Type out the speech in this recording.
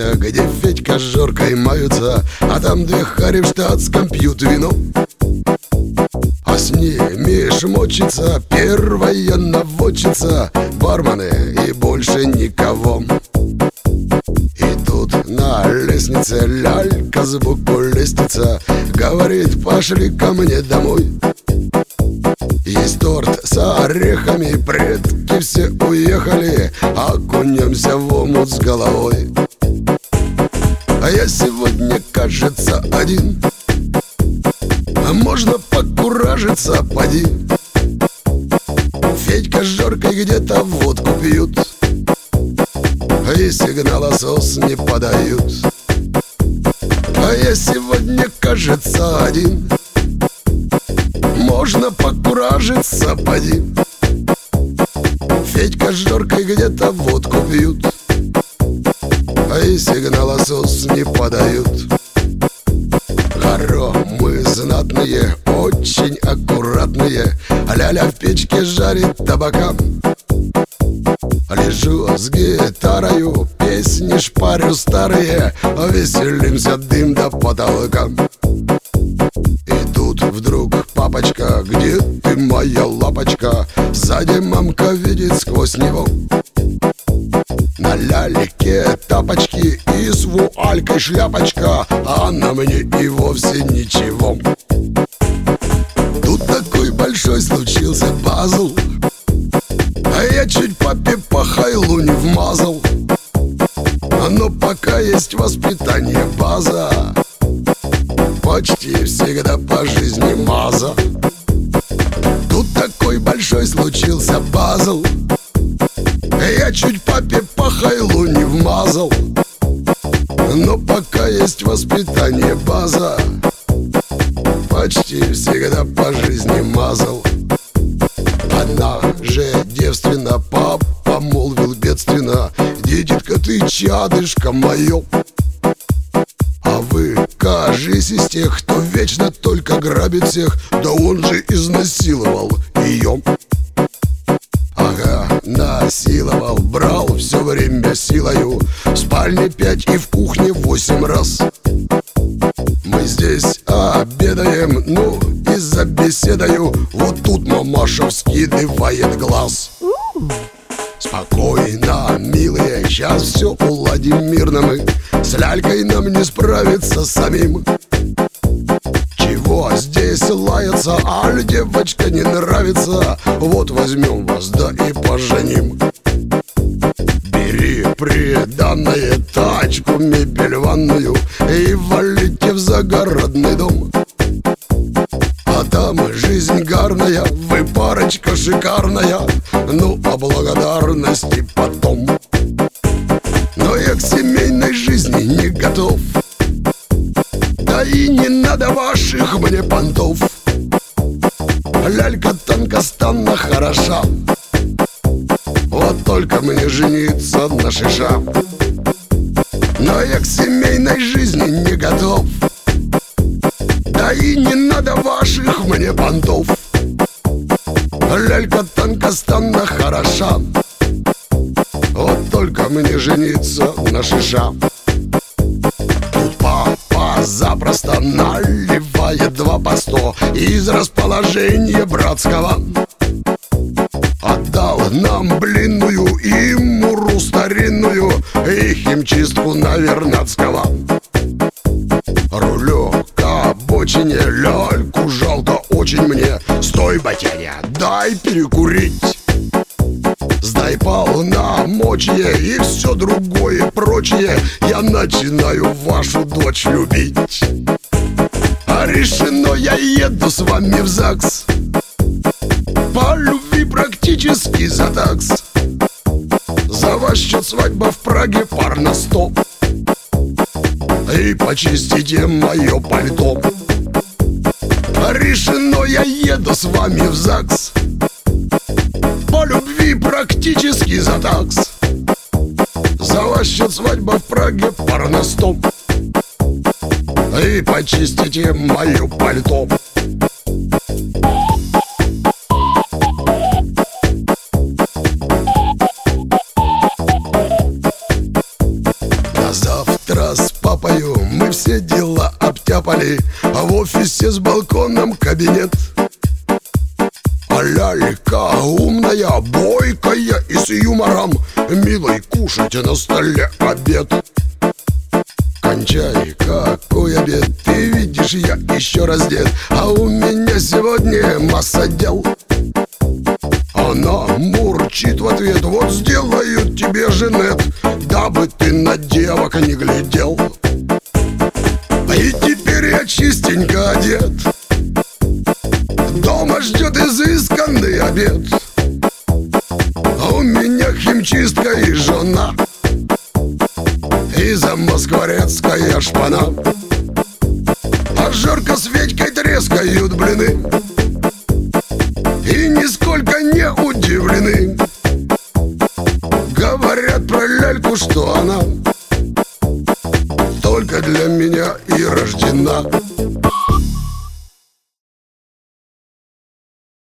Вася, где Федька с Жоркой маются, а там две хари в штатском пьют вино. А с ними шмочится первая наводчица, бармены и больше никого. И тут на лестнице лялька сбоку лестница говорит: пошли ко мне домой. Есть торт с орехами, предки все уехали, окунемся в омут с головой. А я сегодня, кажется, один, а можно покуражиться, поди. Федька с Жоркой где-то водку пьют, и сигналосос не подают. А я сегодня, кажется, один, можно покуражиться, поди. Федька с Жоркой где-то водку пьют, и сигналосос не подают. Мы знатные, очень аккуратные, ляля в печке жарит табака. Лежу с гитарою, песни шпарю старые, веселимся, дым до потолка. И тут вдруг: папочка, где ты, моя лапочка? Сзади мамка видит сквозь него. На ляльке тапочки и с вуалькой шляпочка, а на мне и вовсе ничего. Тут такой большой случился пазл, а я чуть папе по хайлу не вмазал. Но пока есть воспитание, база, почти всегда по жизни маза. Тут такой большой случился пазл, я чуть папе по хайлу не вмазал. Но пока есть воспитание, база, почти всегда по жизни мазал. Она же девственно, папа молвил бедственно: дитятка, ты чадышко мое. А вы, кажись, из тех, кто вечно только грабит всех, да он же изнасиловал ее. Ага, насиловал, брал все время силою, в спальне 5 и в кухне 8 раз. Мы здесь обедаем, ну и за беседою вот тут мамаша вскидывает глаз. Спокойно, милые, сейчас все уладим мирно мы. С лялькой нам не справиться самим. Чего здесь лаяться, аль девочка не нравится? Вот возьмем вас, да и поженим. Бери приданное, тачку, мебель, ванную, и валите в загородный дом. А там жизнь гарная, вы парочка шикарная, ну а благодарности потом. Но я к семейной жизни не готов, да и не надо ваших мне понтов. Лялька тонкостанно хороша, вот только мне жениться на шиша. Но я к семейной жизни не готов, да и не надо ваших мне понтов. Лялька тонкостанно хороша, вот только мне жениться на шиша. Тут папа запросто наливает 2 по 100 из расположения братского. Отдал нам блинную и муру старинную и химчистку на Вернадского. Рулю к обочине, ляльку жалко очень мне. Стой, батяня, дай перекурить. Сдай полномочия и все другое прочее, я начинаю вашу дочь любить. А решено, я еду с вами в ЗАГС, по любви практически за такс. За ваш счет свадьба в Праге, пар на 100. И почистите мое пальто. Решено, я еду с вами в ЗАГС, по любви практически за такс. За ваш счет свадьба в Праге, пар на 100. И почистите мое пальто. До завтра. тополи, а в офисе с балконом кабинет. А лялька умная, бойкая и с юмором, милой, кушайте на столе обед. Кончай, какой обед, ты видишь, я еще раздет, а у меня сегодня масса дел. Она мурчит в ответ: вот сделаю тебе женет, дабы ты на девок не глядел. И теперь я чистенько одет, дома ждет изысканный обед. А у меня химчистка и жена, и замоскворецкая шпана. А Жорка с Федькой трескают блины и нисколько не удивлены. Говорят про ляльку, что она только для меня и рождена.